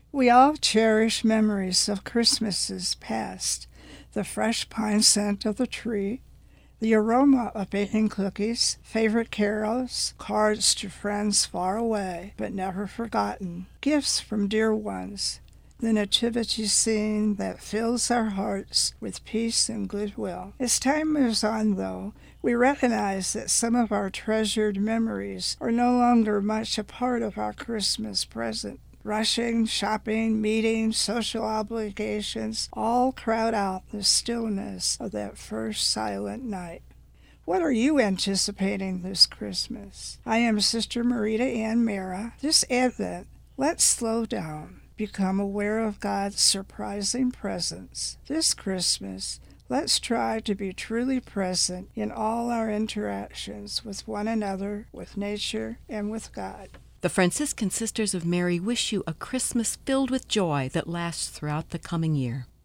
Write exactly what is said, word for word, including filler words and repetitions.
We all cherish memories of Christmases past, the fresh pine scent of the tree, the aroma of baking cookies, favorite carols, cards to friends far away but never forgotten, gifts from dear ones, the nativity scene that fills our hearts with peace and goodwill. As time moves on, though, we recognize that some of our treasured memories are no longer much a part of our Christmas present. Rushing, shopping, meetings, social obligations all crowd out the stillness of that first silent night. What are you anticipating this Christmas? I am Sister Marita Ann Mara. This Advent, let's slow down, become aware of God's surprising presence. This Christmas, let's try to be truly present in all our interactions with one another, with nature, and with God. The Franciscan Sisters of Mary wish you a Christmas filled with joy that lasts throughout the coming year.